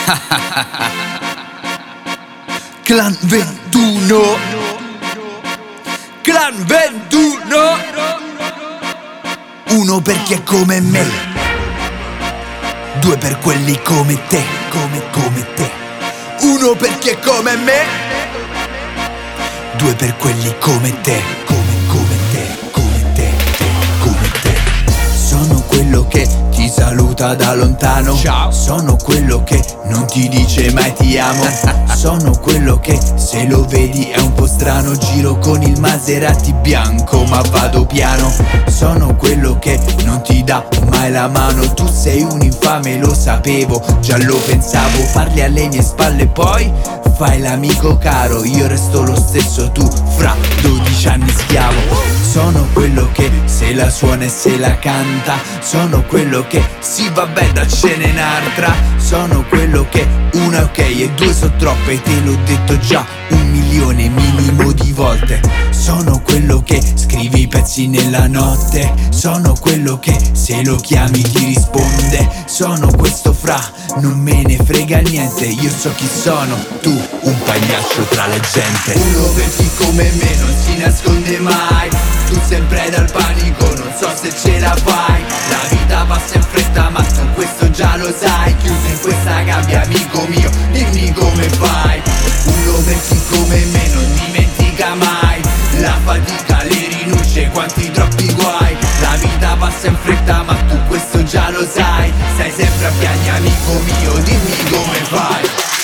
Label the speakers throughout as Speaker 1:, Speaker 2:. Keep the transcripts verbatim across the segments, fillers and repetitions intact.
Speaker 1: Clan ventuno, Clan ventuno. Uno per chi è come me, due per quelli come te, come come te. Uno per chi è come me, due per quelli come te, come come te, come te, te, come te. Sono quello che ti saluta da lontano.
Speaker 2: Ciao.
Speaker 1: Sono quello che non ti dice mai ti amo. Sono quello che se lo vedi è un po' strano. Giro con il Maserati bianco ma vado piano. Sono quello che non ti dà mai la mano. Tu sei un infame, lo sapevo, già lo pensavo. Parli alle mie spalle poi fai l'amico caro. Io resto lo stesso, tu fra dodici anni schiavo. Sono quello che se la suona e se la canta. Sono quello che sì vabbè daccene un'altra. Sono quello che una è ok e due sono troppe. Te l'ho detto già un milione minimo di volte. Sono quello che scrive i pezzi nella notte. Sono quello che se lo chiami ti risponde. Sono questo fra, non me ne frega niente. Io so chi sono, tu un pagliaccio tra la gente. Uno per chi come me non si nasconde mai. Tu sempre dal panico, non so se ce la fai. La vita passa in fretta ma tu questo già lo sai. Chiuso in questa gabbia amico mio, dimmi come fai. Uno per chi come me non dimentica mai. La fatica, le rinunce, quanti troppi guai. La vita passa in fretta ma tu questo già lo sai. Stai sempre a piangere amico mio, dimmi come fai.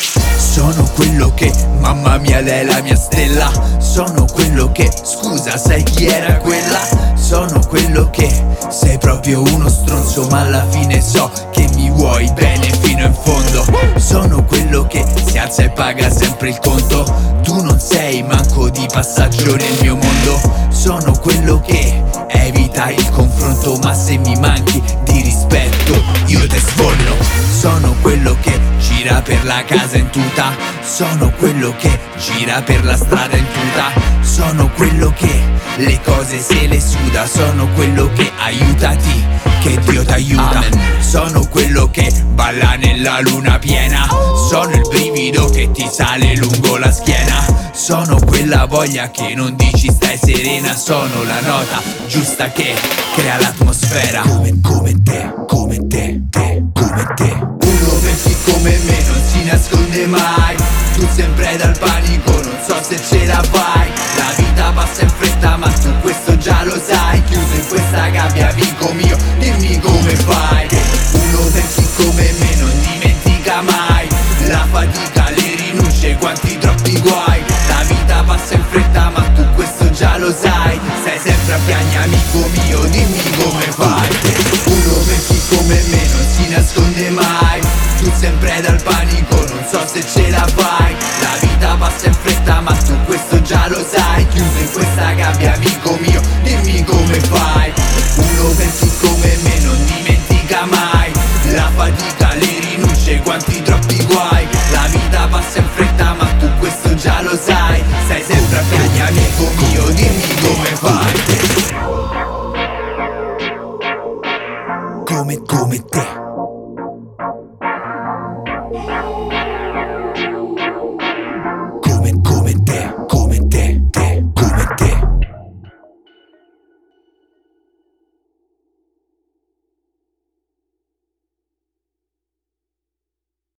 Speaker 1: Sono quello che, mamma mia lei è la mia stella. Sono quello che, scusa sai chi era quella? Sono quello che, sei proprio uno stronzo ma alla fine so che mi vuoi bene fino in fondo. Sono quello che si alza e paga sempre il conto. Tu non sei manco di passaggio nel mio mondo. Sono quello che evita il confronto ma se mi manchi di rispetto io te sfonno. Sono quello che gira per la casa in tuta. Sono quello che gira per la strada in tuta. Sono quello che le cose se le suda. Sono quello che aiutati, che Dio t'aiuta. Amen. Sono quello che balla nella luna piena. Sono il brivido che ti sale lungo la schiena. Sono quella voglia che non dici stai serena. Sono la nota giusta che crea l'atmosfera. Come, come te, come te, te, come te. Uno per chi come me non si nasconde mai. Tu sempre dal panico, non so se ce la fai. La vita passa in fretta ma tu questo già lo sai. Chiuso in questa gabbia amico mio, dimmi come fai. Uno per chi come me non dimentica mai. La fatica, le rinunce, quanti troppi guai. La vita passa in fretta ma tu questo già lo sai. Stai sempre a piangere amico mio, dimmi come fai. Uno per chi come me non si nasconde mai. Tu sempre dal panico, non so se ce la fai. La vita passa in fretta ma tu questo già lo sai. Chiuso in questa gabbia amico mio, dimmi come fai. Uno per chi come me non dimentica mai. La fatica, le rinunce, quanti troppi guai. La vita passa in fretta ma tu questo già lo sai. Stai sempre a piangere amico mio.